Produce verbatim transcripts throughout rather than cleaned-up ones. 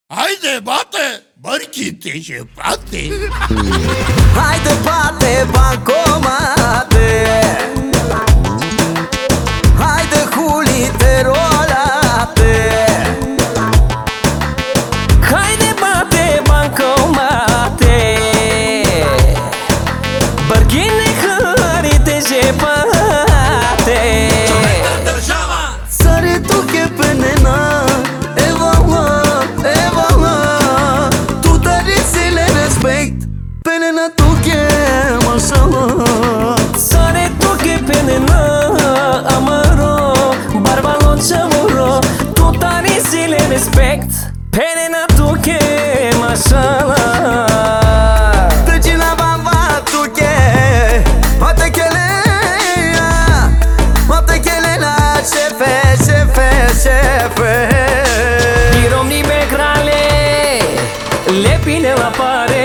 Haide, bate, bărchite și pate. Haide, bate, bancomate. Haide, hulite, rolate. Haide, bate, bancomate. Bărghine, hărite și pate. Sare tu che penena. Penena tu che masama Sare tu che penena amaro Barbalon chamuro Tu tari si le respect Penena tu che masama Tăcina bamba tu che Poate che le Poate che le la Șefe, șefe, șefe Piromni becrale Le pine la pare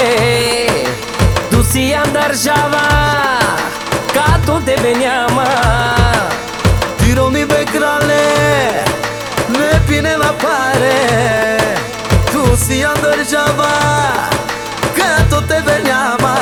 Si andarjava Ca tu te veniama Tironi becrale Le pine la pare Tu si andarjava Ca tu te veniama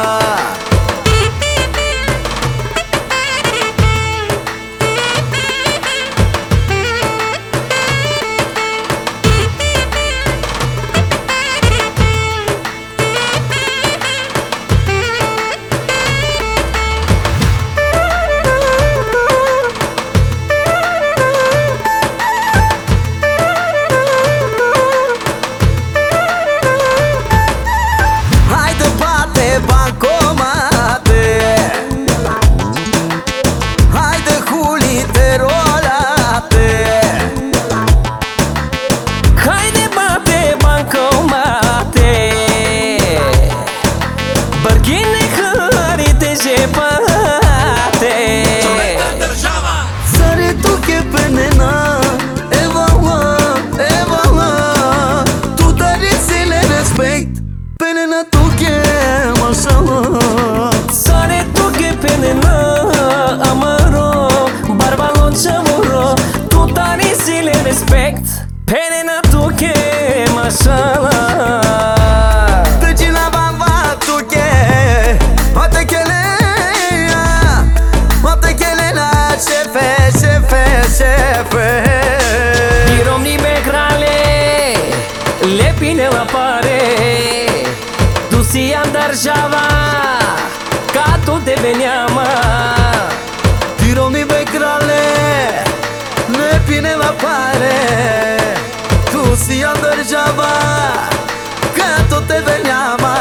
Bancomate. Haide, hulite, rolate. Haide, bate, bancomate. Bărghine, hărite și pate. Sare tu che penena Evala, evala Tu tari si le respect Penena tu che Sare tu che penena amaro Barbalon chamuro Tu tari si le respect Penena tu che masala Tăcina bamba tu che Poate che le Poate che le la Șefe, șefe, șefe Piromni becrale Le pine la pare Tu si andarjava Ca tu te veniama Tironi becrale Le pine la pare Tu si andarjava Ca tu te veniama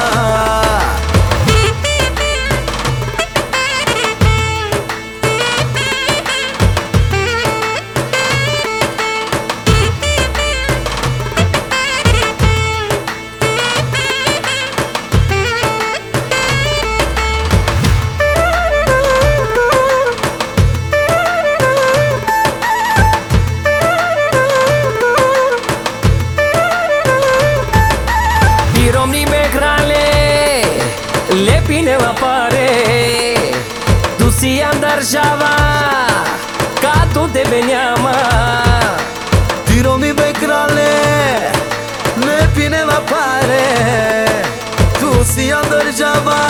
Piromni becrale Le pine la pare Tu si andarjava Ca tu te veniama Piromni becrale Le pine la pare Tu si andarjava